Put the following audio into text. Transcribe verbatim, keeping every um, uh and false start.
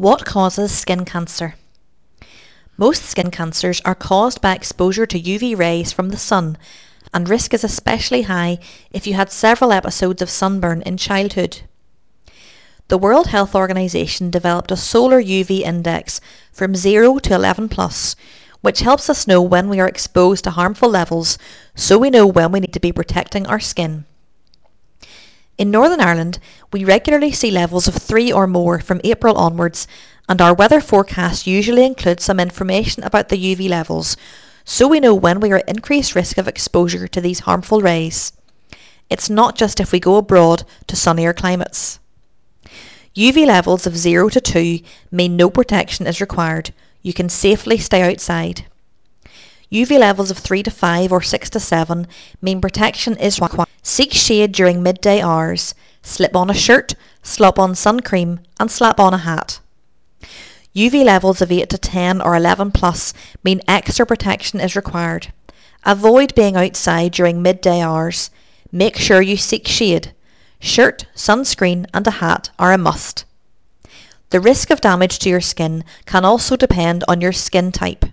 What causes skin cancer? Most skin cancers are caused by exposure to U V rays from the sun, and risk is especially high if you had several episodes of sunburn in childhood. The World Health Organization developed a solar U V index from zero to eleven plus, which helps us know when we are exposed to harmful levels, so we know when we need to be protecting our skin. In Northern Ireland, we regularly see levels of three or more from April onwards, and our weather forecast usually includes some information about the U V levels, so we know when we are at increased risk of exposure to these harmful rays. It's not just if we go abroad to sunnier climates. U V levels of zero to two mean no protection is required. You can safely stay outside. U V levels of three to five or six to seven mean protection is required. Seek shade during midday hours. Slip on a shirt, slop on sun cream, and slap on a hat. U V levels of eight to ten or eleven plus mean extra protection is required. Avoid being outside during midday hours. Make sure you seek shade. Shirt, sunscreen and a hat are a must. The risk of damage to your skin can also depend on your skin type.